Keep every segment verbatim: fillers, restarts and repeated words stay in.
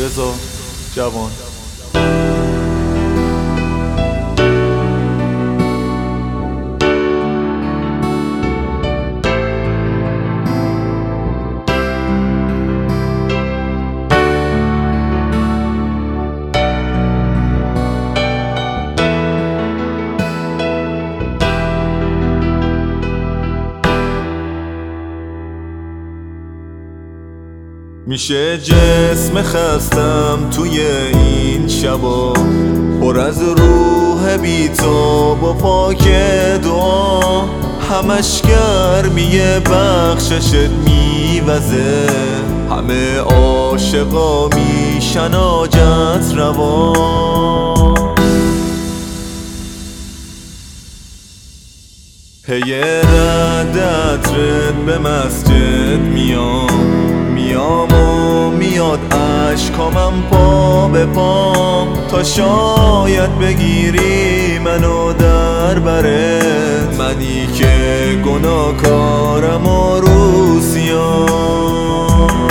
رضا جوان. میشه جسم خستم توی این شبا، پر از روح بیتاب و پاک دعا، همش گرمیه بخششت میوزه، همه عاشقا میشن حاجت روا. پی رد عطرت به مسجد میام میام و میاد اشکامم پا به پام، تا شاید بگیری منو در برت، منی که گناهکارم و روسیام.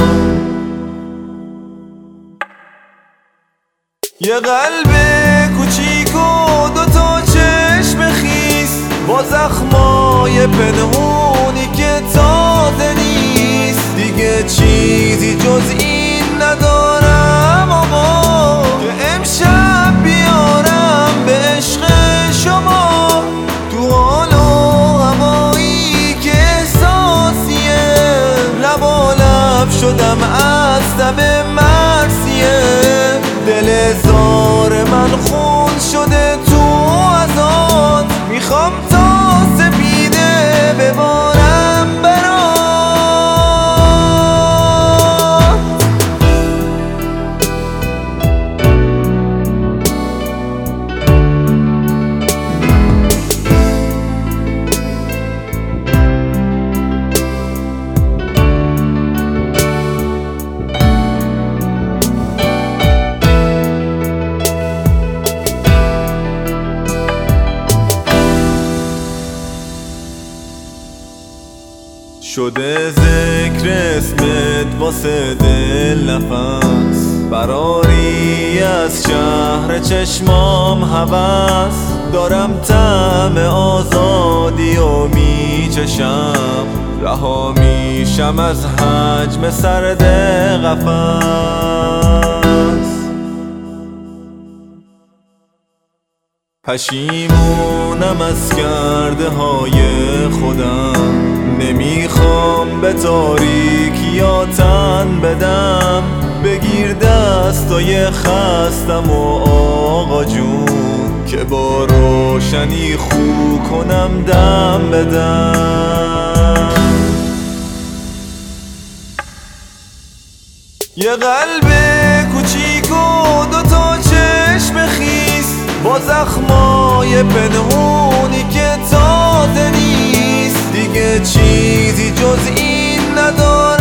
یه قلب کوچیک و دوتا چشم خیس، با زخمای پنهونی که تازه نیست، دیگه چیزی جز این ندارم آقا، که امشب بیارم به عشق شما. تو حال و هوایی که احساسیه، لبا لب شدم از دم مرسیه، دل زار من خون شده تو ازاد، میخوام تا سپیده ببارم برات. شده ذکر اسمت واسه دل نفس، براری از شهر چشمام هوس، دارم طعم آزادی و میچشم، رها میشم از حجم سرد قفس. پشیمونم از کرده های خودم، نمیخوام به تاریکیا تن بدم، بگیر دستای خستم و آقا جون، که با روشنی خو کنم دم بدم. یه قلب کوچیک و دوتا چشم خیس، با زخمای پنهونی که تازه نیست، دیگه چیزی جز این ندارم